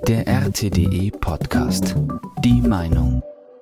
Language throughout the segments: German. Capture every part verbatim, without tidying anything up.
Der R T D E Podcast. Die Meinung.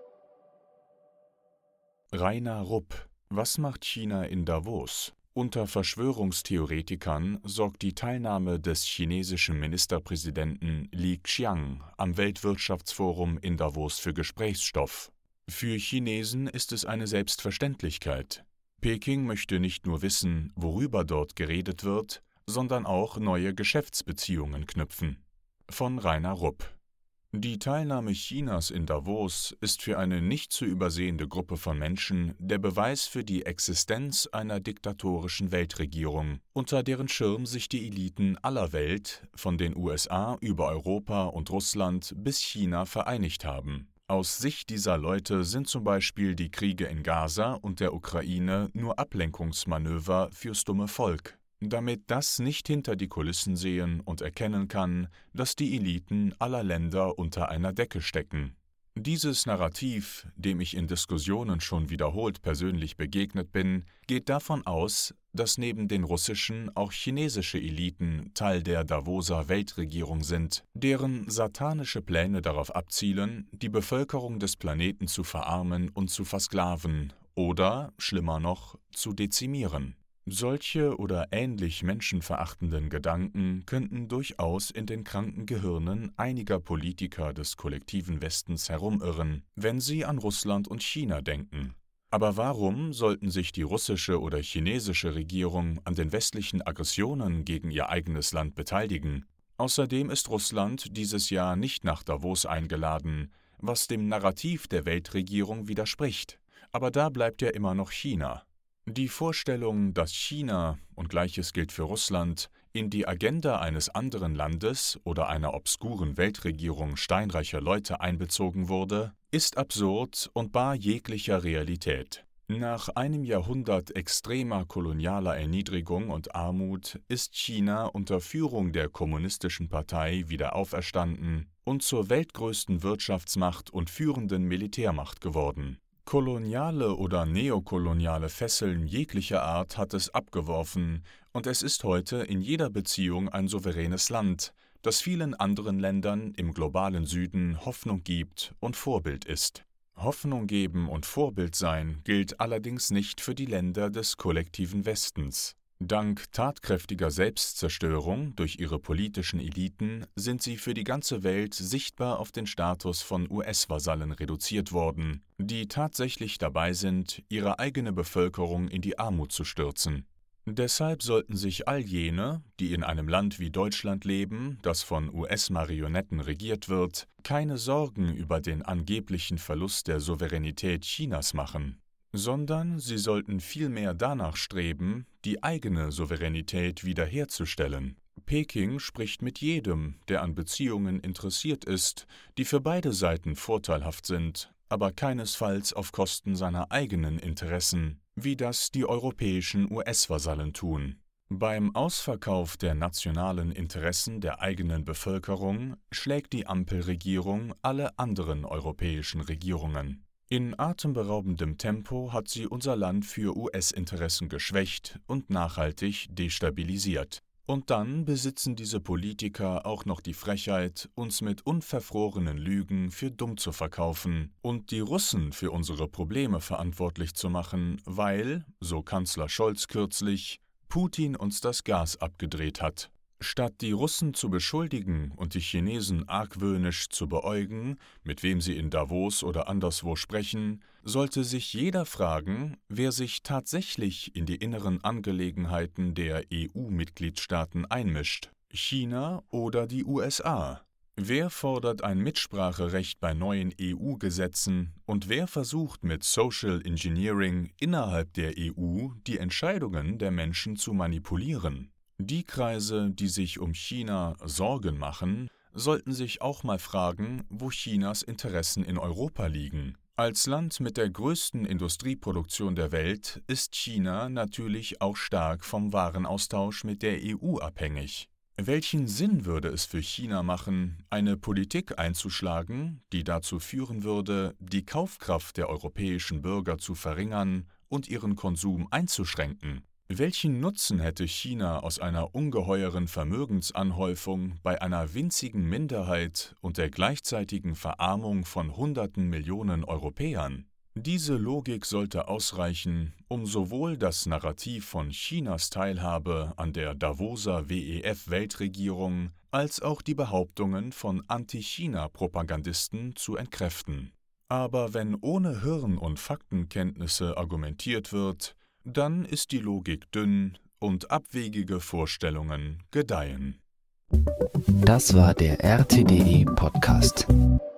Rainer Rupp. Was macht China in Davos? Unter Verschwörungstheoretikern sorgt die Teilnahme des chinesischen Ministerpräsidenten Li Qiang am Weltwirtschaftsforum in Davos für Gesprächsstoff. Für Chinesen ist es eine Selbstverständlichkeit. Peking möchte nicht nur wissen, worüber dort geredet wird, sondern auch neue Geschäftsbeziehungen knüpfen. Von Rainer Rupp. Die Teilnahme Chinas in Davos ist für eine nicht zu übersehende Gruppe von Menschen der Beweis für die Existenz einer diktatorischen Weltregierung, unter deren Schirm sich die Eliten aller Welt, von den U S A über Europa und Russland bis China, vereinigt haben. Aus Sicht dieser Leute sind zum Beispiel die Kriege in Gaza und der Ukraine nur Ablenkungsmanöver fürs dumme Volk, damit das nicht hinter die Kulissen sehen und erkennen kann, dass die Eliten aller Länder unter einer Decke stecken. Dieses Narrativ, dem ich in Diskussionen schon wiederholt persönlich begegnet bin, geht davon aus, dass neben den russischen auch chinesische Eliten Teil der Davoser Weltregierung sind, deren satanische Pläne darauf abzielen, die Bevölkerung des Planeten zu verarmen und zu versklaven oder, schlimmer noch, zu dezimieren. Solche oder ähnlich menschenverachtenden Gedanken könnten durchaus in den kranken Gehirnen einiger Politiker des kollektiven Westens herumirren, wenn sie an Russland und China denken. Aber warum sollten sich die russische oder chinesische Regierung an den westlichen Aggressionen gegen ihr eigenes Land beteiligen? Außerdem ist Russland dieses Jahr nicht nach Davos eingeladen, was dem Narrativ der Weltregierung widerspricht. Aber da bleibt ja immer noch China. Die Vorstellung, dass China, und Gleiches gilt für Russland, in die Agenda eines anderen Landes oder einer obskuren Weltregierung steinreicher Leute einbezogen wurde, ist absurd und bar jeglicher Realität. Nach einem Jahrhundert extremer kolonialer Erniedrigung und Armut ist China unter Führung der Kommunistischen Partei wieder auferstanden und zur weltgrößten Wirtschaftsmacht und führenden Militärmacht geworden. Koloniale oder neokoloniale Fesseln jeglicher Art hat es abgeworfen, und es ist heute in jeder Beziehung ein souveränes Land, das vielen anderen Ländern im globalen Süden Hoffnung gibt und Vorbild ist. Hoffnung geben und Vorbild sein gilt allerdings nicht für die Länder des kollektiven Westens. Dank tatkräftiger Selbstzerstörung durch ihre politischen Eliten sind sie für die ganze Welt sichtbar auf den Status von U S-Vasallen reduziert worden, die tatsächlich dabei sind, ihre eigene Bevölkerung in die Armut zu stürzen. Deshalb sollten sich all jene, die in einem Land wie Deutschland leben, das von U S-Marionetten regiert wird, keine Sorgen über den angeblichen Verlust der Souveränität Chinas machen, sondern sie sollten vielmehr danach streben, die eigene Souveränität wiederherzustellen. Peking spricht mit jedem, der an Beziehungen interessiert ist, die für beide Seiten vorteilhaft sind, aber keinesfalls auf Kosten seiner eigenen Interessen, wie das die europäischen U S-Vasallen tun. Beim Ausverkauf der nationalen Interessen der eigenen Bevölkerung schlägt die Ampelregierung alle anderen europäischen Regierungen. In atemberaubendem Tempo hat sie unser Land für U S-Interessen geschwächt und nachhaltig destabilisiert. Und dann besitzen diese Politiker auch noch die Frechheit, uns mit unverfrorenen Lügen für dumm zu verkaufen und die Russen für unsere Probleme verantwortlich zu machen, weil, so Kanzler Scholz kürzlich, Putin uns das Gas abgedreht hat. Statt die Russen zu beschuldigen und die Chinesen argwöhnisch zu beäugen, mit wem sie in Davos oder anderswo sprechen, sollte sich jeder fragen, wer sich tatsächlich in die inneren Angelegenheiten der E U-Mitgliedstaaten einmischt: China oder die U S A? Wer fordert ein Mitspracherecht bei neuen E U-Gesetzen und wer versucht mit Social Engineering innerhalb der E U die Entscheidungen der Menschen zu manipulieren? Die Kreise, die sich um China Sorgen machen, sollten sich auch mal fragen, wo Chinas Interessen in Europa liegen. Als Land mit der größten Industrieproduktion der Welt ist China natürlich auch stark vom Warenaustausch mit der E U abhängig. Welchen Sinn würde es für China machen, eine Politik einzuschlagen, die dazu führen würde, die Kaufkraft der europäischen Bürger zu verringern und ihren Konsum einzuschränken? Welchen Nutzen hätte China aus einer ungeheuren Vermögensanhäufung bei einer winzigen Minderheit und der gleichzeitigen Verarmung von Hunderten Millionen Europäern? Diese Logik sollte ausreichen, um sowohl das Narrativ von Chinas Teilhabe an der Davoser W E F-Weltregierung als auch die Behauptungen von Anti-China-Propagandisten zu entkräften. Aber wenn ohne Hirn- und Faktenkenntnisse argumentiert wird, dann ist die Logik dünn und abwegige Vorstellungen gedeihen. Das war der R T D E Podcast.